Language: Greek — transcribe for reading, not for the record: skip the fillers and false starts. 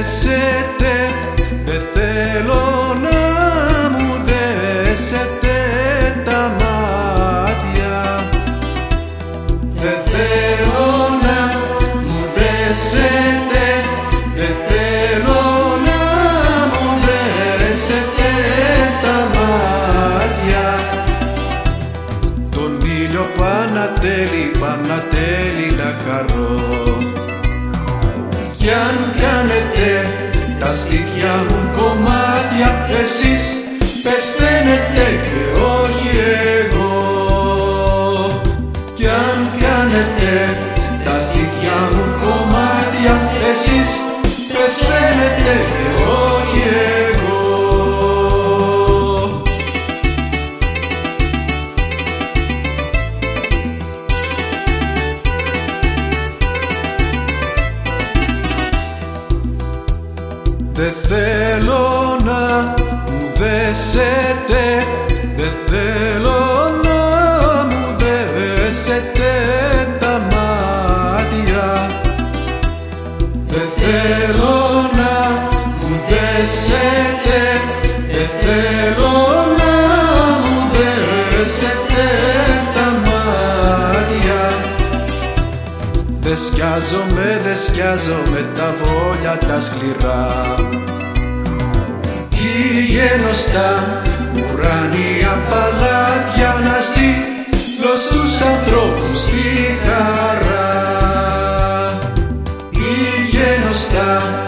δέσετε, δεν θέλω να μου δέσετε τα μάτια. Δεν θέλω να μου δέσετε, δεν θέλω να μου δέσετε τα μάτια. Τον ήλιο Πανατέλη, Πανατέλη να χαρώ. Κι αν κάνετε τα στήθια μου κομμάτια, εσείς πεθαίνετε και όχι εγώ. Κι αν κάνετε τα στήθια μου κομμάτια, εσείς πεθαίνετε και όχι εγώ. Δεν θέλω να μου δέσετε, δεν θέλω να μου δέσετε τα μάτια. Δεν θέλω να μου δέσετε, δεν θέλω να μου δέσετε τα μάτια. Δε σκιάζομαι τα βόλια τα σκληρά. Πηγαίνω στα ουράνια παλάτια να στείλω στους ανθρώπους τη χαρά. Πηγαίνω στα